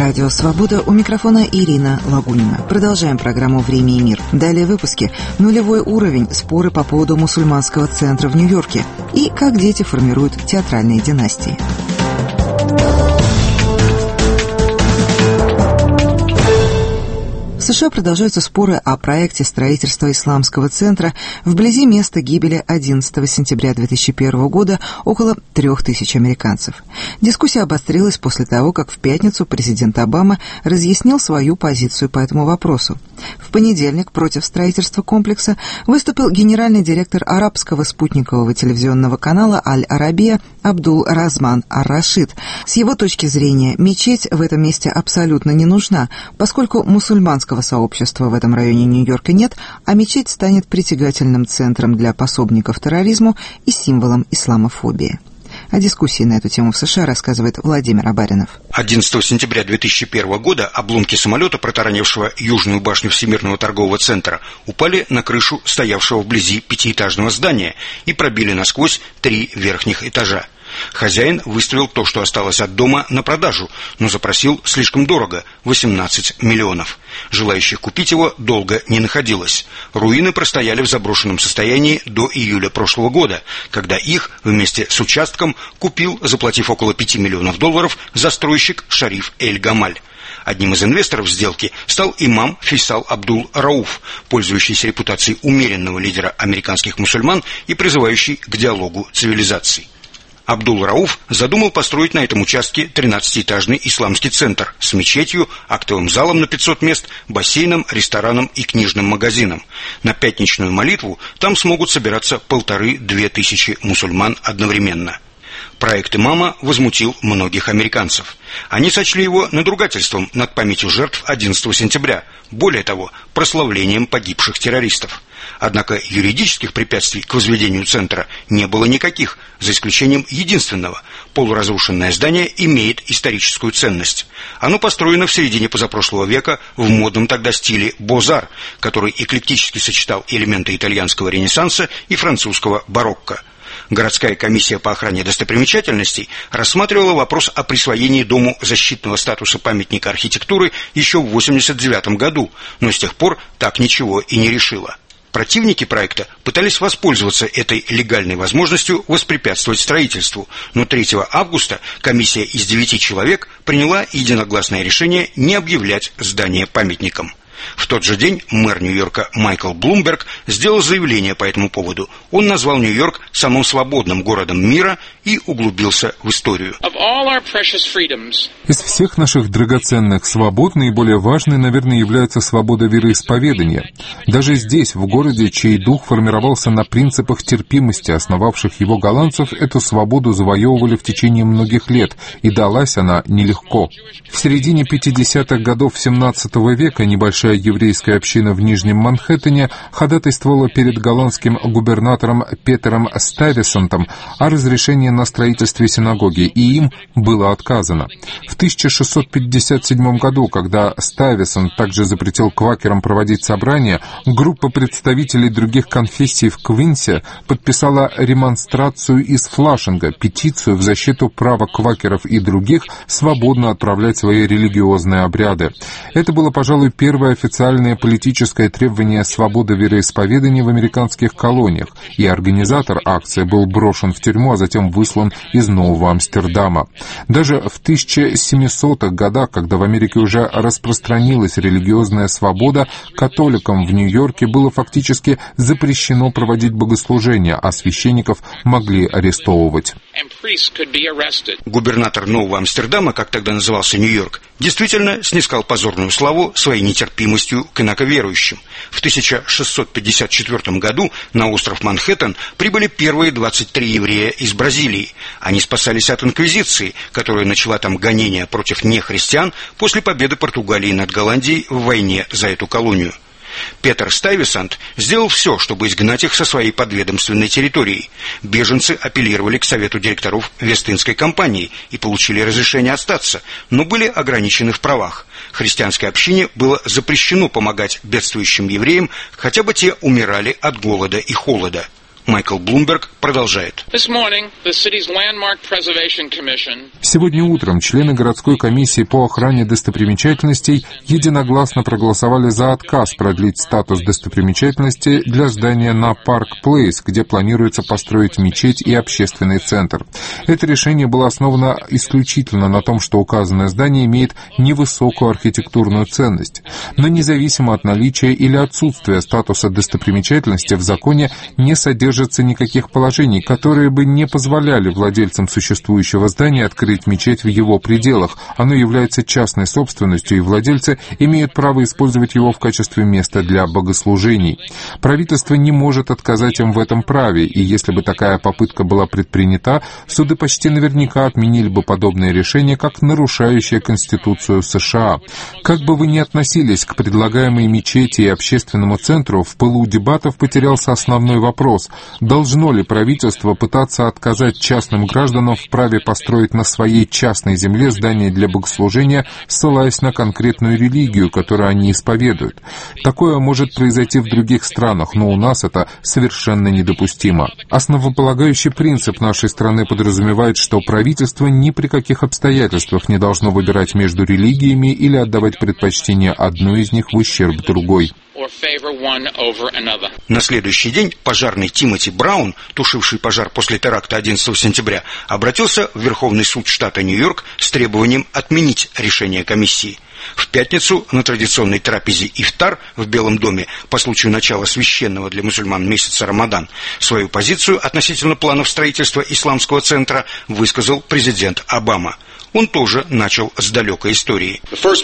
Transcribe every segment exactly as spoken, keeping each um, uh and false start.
Радио «Свобода», у микрофона Ирина Лагунина. Продолжаем программу «Время и мир». Далее в выпуске нулевой уровень, споры по поводу мусульманского центра в Нью-Йорке и как дети формируют театральные династии. В США продолжаются споры о проекте строительства исламского центра вблизи места гибели одиннадцатого сентября две тысячи первого года около трех тысяч американцев. Дискуссия обострилась после того, как в пятницу президент Обама разъяснил свою позицию по этому вопросу. В понедельник против строительства комплекса выступил генеральный директор арабского спутникового телевизионного канала «Аль-Арабия» Абдул Разман Ар-Рашид. С его точки зрения, мечеть в этом месте абсолютно не нужна, поскольку мусульманского сообщества в этом районе Нью-Йорка нет, а мечеть станет притягательным центром для пособников терроризму и символом исламофобии. О дискуссии на эту тему в США рассказывает Владимир Абаринов. одиннадцатого сентября две тысячи первого года обломки самолета, протаранившего южную башню Всемирного торгового центра, упали на крышу стоявшего вблизи пятиэтажного здания и пробили насквозь три верхних этажа. Хозяин выставил то, что осталось от дома, на продажу, но запросил слишком дорого – восемнадцать миллионов. Желающих купить его долго не находилось. Руины простояли в заброшенном состоянии до июля прошлого года, когда их вместе с участком купил, заплатив около пяти миллионов долларов, застройщик Шариф Эль-Гамаль. Одним из инвесторов сделки стал имам Фейсал Абдул Рауф, пользующийся репутацией умеренного лидера американских мусульман и призывающий к диалогу цивилизаций. Абдул Рауф задумал построить на этом участке тринадцатиэтажный исламский центр с мечетью, актовым залом на пятьсот мест, бассейном, рестораном и книжным магазином. На пятничную молитву там смогут собираться полторы-две тысячи мусульман одновременно. Проект имама возмутил многих американцев. Они сочли его надругательством над памятью жертв одиннадцатого сентября, более того, прославлением погибших террористов. Однако юридических препятствий к возведению центра не было никаких, за исключением единственного. Полуразрушенное здание имеет историческую ценность. Оно построено в середине позапрошлого века в модном тогда стиле бозар, который эклектически сочетал элементы итальянского ренессанса и французского барокко. Городская комиссия по охране достопримечательностей рассматривала вопрос о присвоении дому защитного статуса памятника архитектуры еще в восемьдесят девятом году, но с тех пор так ничего и не решила. Противники проекта пытались воспользоваться этой легальной возможностью воспрепятствовать строительству, но третьего августа комиссия из девяти человек приняла единогласное решение не объявлять здание памятником. В тот же день мэр Нью-Йорка Майкл Блумберг сделал заявление по этому поводу. Он назвал Нью-Йорк самым свободным городом мира и углубился в историю. Из всех наших драгоценных свобод наиболее важной, наверное, является свобода вероисповедания. Даже здесь, в городе, чей дух формировался на принципах терпимости, основавших его голландцев, эту свободу завоевывали в течение многих лет, и далась она нелегко. В середине пятидесятых годов семнадцатого века небольшая еврейская община в Нижнем Манхэттене ходатайствовала перед голландским губернатором Петером Стайвесантом о разрешении на строительстве синагоги, и им было отказано. В тысяча шестьсот пятьдесят седьмом году, когда Стайвесант также запретил квакерам проводить собрания, группа представителей других конфессий в Квинсе подписала ремонстрацию из Флашинга, петицию в защиту права квакеров и других свободно отправлять свои религиозные обряды. Это было, пожалуй, первое официальное политическое требование свободы вероисповедания в американских колониях, и организатор акции был брошен в тюрьму, а затем выслан из Нового Амстердама. Даже в тысяча семисотых годах, когда в Америке уже распространилась религиозная свобода, католикам в Нью-Йорке было фактически запрещено проводить богослужения, а священников могли арестовывать. Губернатор Нового Амстердама, как тогда назывался Нью-Йорк, действительно снискал позорную славу своей нетерпимостью к инаковерующим. В тысяча шестьсот пятьдесят четвёртом году на остров Манхэттен прибыли первые двадцать три еврея из Бразилии. Они спасались от инквизиции, которая начала там гонения против нехристиан после победы Португалии над Голландией в войне за эту колонию. Петер Стайвесант сделал все, чтобы изгнать их со своей подведомственной территории. Беженцы апеллировали к совету директоров Вест-Индской компании и получили разрешение остаться, но были ограничены в правах. Христианской общине было запрещено помогать бедствующим евреям, хотя бы те умирали от голода и холода. Майкл Блумберг продолжает. Сегодня утром члены городской комиссии по охране достопримечательностей единогласно проголосовали за отказ продлить статус достопримечательности для здания на Парк Плейс, где планируется построить мечеть и общественный центр. Это решение было основано исключительно на том, что указанное здание имеет невысокую архитектурную ценность. Но независимо от наличия или отсутствия статуса достопримечательности в законе не содержится никаких положений, которые бы не позволяли владельцам существующего здания открыть мечеть в его пределах. Оно является частной собственностью, и владельцы имеют право использовать его в качестве места для богослужений. Правительство не может отказать им в этом праве, и если бы такая попытка была предпринята, суды почти наверняка отменили бы подобное решение как нарушающее Конституцию США. Как бы вы ни относились к предлагаемой мечети и общественному центру, в пылу дебатов потерялся основной вопрос: должно ли правительство пытаться отказать частным гражданам в праве построить на своей частной земле здание для богослужения, ссылаясь на конкретную религию, которую они исповедуют? Такое может произойти в других странах, но у нас это совершенно недопустимо. Основополагающий принцип нашей страны подразумевает, что правительство ни при каких обстоятельствах не должно выбирать между религиями или отдавать предпочтение одной из них в ущерб другой. На следующий день пожарный Тимоти Браун, тушивший пожар после теракта одиннадцатого сентября, обратился в Верховный суд штата Нью-Йорк с требованием отменить решение комиссии. В пятницу на традиционной трапезе ифтар в Белом доме по случаю начала священного для мусульман месяца Рамадан свою позицию относительно планов строительства исламского центра высказал президент Обама. Он тоже начал с далекой истории.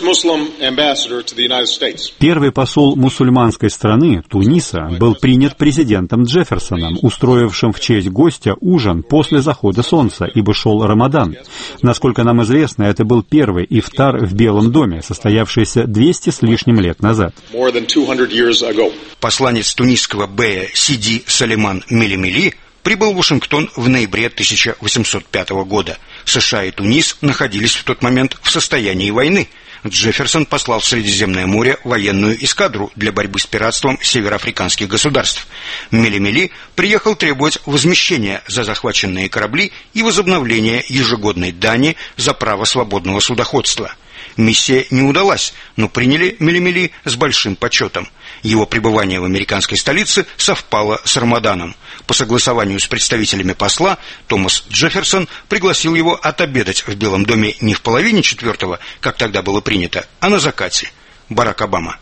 Первый посол мусульманской страны, Туниса, был принят президентом Джефферсоном, устроившим в честь гостя ужин после захода солнца, ибо шел Рамадан. Насколько нам известно, это был первый ифтар в Белом доме, состоявшийся двести с лишним лет назад. Посланец тунисского бея Сиди Салиман Мелемели прибыл в Вашингтон в ноябре тысяча восемьсот пятого года. США и Тунис находились в тот момент в состоянии войны. Джефферсон послал в Средиземное море военную эскадру для борьбы с пиратством североафриканских государств. Мелемели приехал требовать возмещения за захваченные корабли и возобновления ежегодной дани за право свободного судоходства. Миссия не удалась, но приняли Мелемели с большим почетом. Его пребывание в американской столице совпало с Рамаданом. По согласованию с представителями посла, Томас Джефферсон пригласил его отобедать в Белом доме не в половине четвертого, как тогда было принято, а на закате. Барак Обама.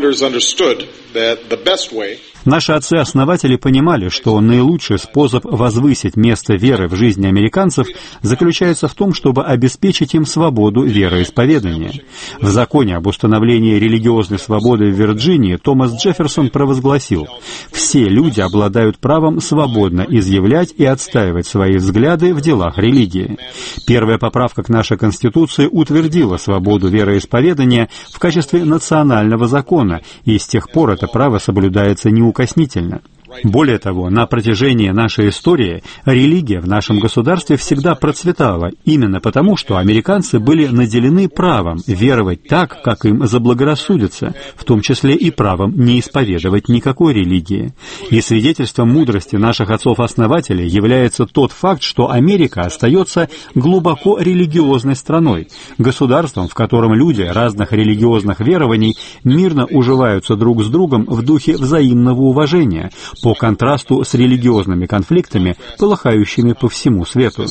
Наши отцы-основатели понимали, что наилучший способ возвысить место веры в жизни американцев заключается в том, чтобы обеспечить им свободу вероисповедания. В законе об установлении религиозной свободы в Вирджинии Томас Джефферсон провозгласил: «Все люди обладают правом свободно изъявлять и отстаивать свои взгляды в делах религии». Первая поправка к нашей Конституции утвердила свободу вероисповедания в качестве национального закона, и с тех пор это право соблюдается неукоснительно. Более того, на протяжении нашей истории религия в нашем государстве всегда процветала, именно потому, что американцы были наделены правом веровать так, как им заблагорассудится, в том числе и правом не исповедовать никакой религии. И свидетельством мудрости наших отцов-основателей является тот факт, что Америка остается глубоко религиозной страной, государством, в котором люди разных религиозных верований мирно уживаются друг с другом в духе взаимного уважения, по контрасту с религиозными конфликтами, полыхающими по всему свету.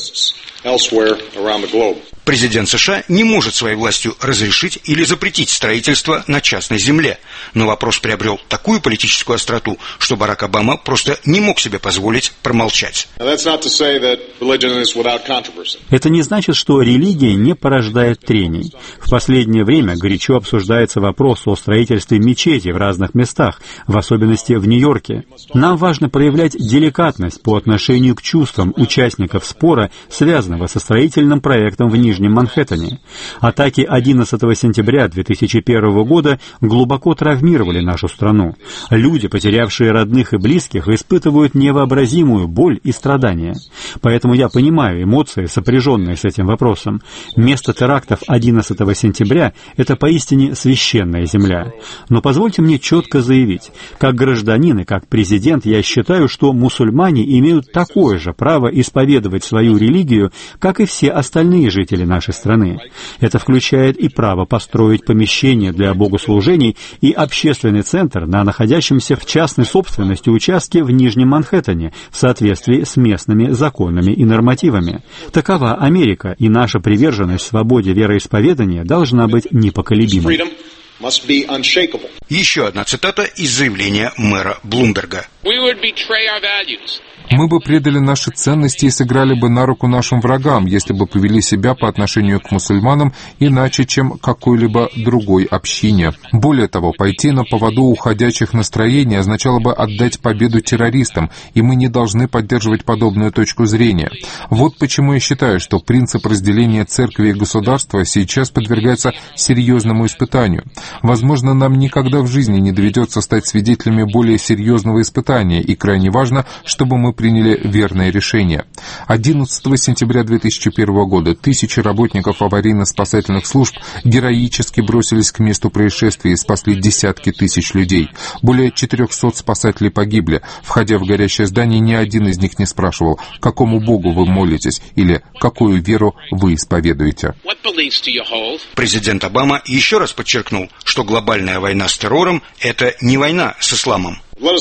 Президент США не может своей властью разрешить или запретить строительство на частной земле. Но вопрос приобрел такую политическую остроту, что Барак Обама просто не мог себе позволить промолчать. Это не значит, что религия не порождает трений. В последнее время горячо обсуждается вопрос о строительстве мечети в разных местах, в особенности в Нью-Йорке. Нам важно проявлять деликатность по отношению к чувствам участников спора, связанного со строительным проектом в Нью-Йорке. Нижнем Манхэттене. Атаки одиннадцатого сентября две тысячи первого года глубоко травмировали нашу страну. Люди, потерявшие родных и близких, испытывают невообразимую боль и страдания. Поэтому я понимаю эмоции, сопряженные с этим вопросом. Место терактов одиннадцатого сентября – это поистине священная земля. Но позвольте мне четко заявить, как гражданин и как президент я считаю, что мусульмане имеют такое же право исповедовать свою религию, как и все остальные жители нашей страны. Это включает и право построить помещение для богослужений и общественный центр на находящемся в частной собственности участке в Нижнем Манхэттене в соответствии с местными законами и нормативами. Такова Америка, и наша приверженность свободе вероисповедания должна быть непоколебимой. Еще одна цитата из заявления мэра Блумберга. Мы бы предали наши ценности и сыграли бы на руку нашим врагам, если бы повели себя по отношению к мусульманам иначе, чем какой-либо другой общине. Более того, пойти на поводу уходящих настроений означало бы отдать победу террористам, и мы не должны поддерживать подобную точку зрения. Вот почему я считаю, что принцип разделения церкви и государства сейчас подвергается серьезному испытанию. Возможно, нам никогда в жизни не доведется стать свидетелями более серьезного испытания, и крайне важно, чтобы мы приняли верное решение. одиннадцатого сентября две тысячи первого года тысячи работников аварийно-спасательных служб героически бросились к месту происшествия и спасли десятки тысяч людей. Более четырехсот спасателей погибли. Входя в горящее здание, ни один из них не спрашивал, какому богу вы молитесь или какую веру вы исповедуете. Президент Обама еще раз подчеркнул, что глобальная война с террором – это не война с исламом.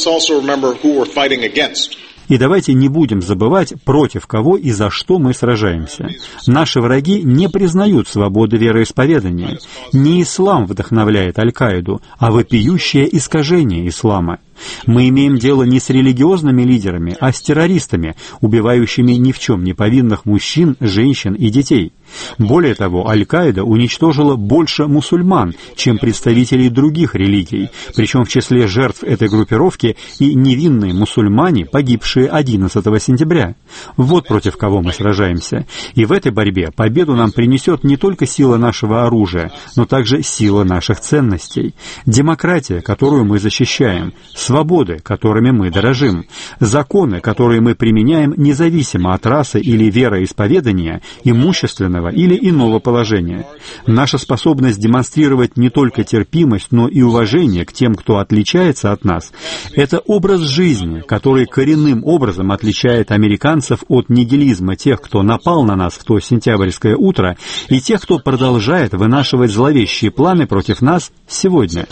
И давайте не будем забывать, против кого и за что мы сражаемся. Наши враги не признают свободы вероисповедания. Не ислам вдохновляет Аль-Каиду, а вопиющее искажение ислама. Мы имеем дело не с религиозными лидерами, а с террористами, убивающими ни в чем не повинных мужчин, женщин и детей. Более того, Аль-Каида уничтожила больше мусульман, чем представителей других религий, причем в числе жертв этой группировки и невинные мусульмане, погибшие одиннадцатого сентября. Вот против кого мы сражаемся. И в этой борьбе победу нам принесет не только сила нашего оружия, но также сила наших ценностей. Демократия, которую мы защищаем, свободы, которыми мы дорожим, законы, которые мы применяем независимо от расы или вероисповедания, имущественного или иного положения. Наша способность демонстрировать не только терпимость, но и уважение к тем, кто отличается от нас, это образ жизни, который коренным образом отличает американцев от нигилизма тех, кто напал на нас в то сентябрьское утро, и тех, кто продолжает вынашивать зловещие планы против нас сегодня.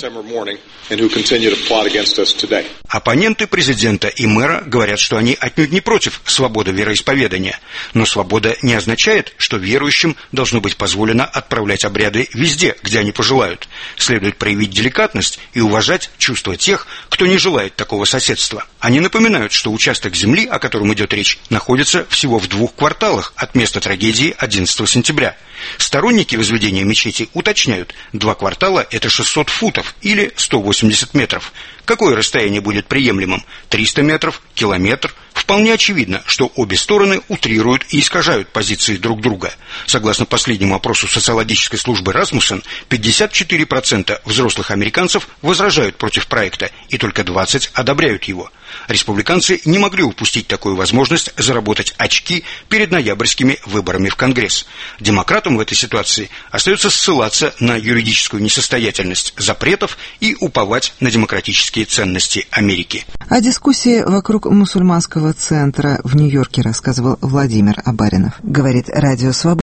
Оппоненты президента и мэра говорят, что они отнюдь не против свободы вероисповедания. Но свобода не означает, что верующим должно быть позволено отправлять обряды везде, где они пожелают. Следует проявить деликатность и уважать чувства тех, кто не желает такого соседства. Они напоминают, что участок земли, о котором идет речь, находится всего в двух кварталах от места трагедии одиннадцатого сентября. Сторонники возведения мечети уточняют, два квартала – это шестьсот футов или сто восемьдесят метров. Какое расстояние будет приемлемым? триста метров? Километр? Вполне очевидно, что обе стороны утрируют и искажают позиции друг друга. Согласно последнему опросу социологической службы Расмуссен, пятьдесят четыре процента взрослых американцев возражают против проекта, и только двадцать процентов одобряют его. Республиканцы не могли упустить такую возможность заработать очки перед ноябрьскими выборами в Конгресс. Демократам в этой ситуации остается ссылаться на юридическую несостоятельность запретов и уповать на демократические ценности Америки. О дискуссии вокруг мусульманского центра в Нью-Йорке рассказывал Владимир Абаринов. Говорит Радио Свобода.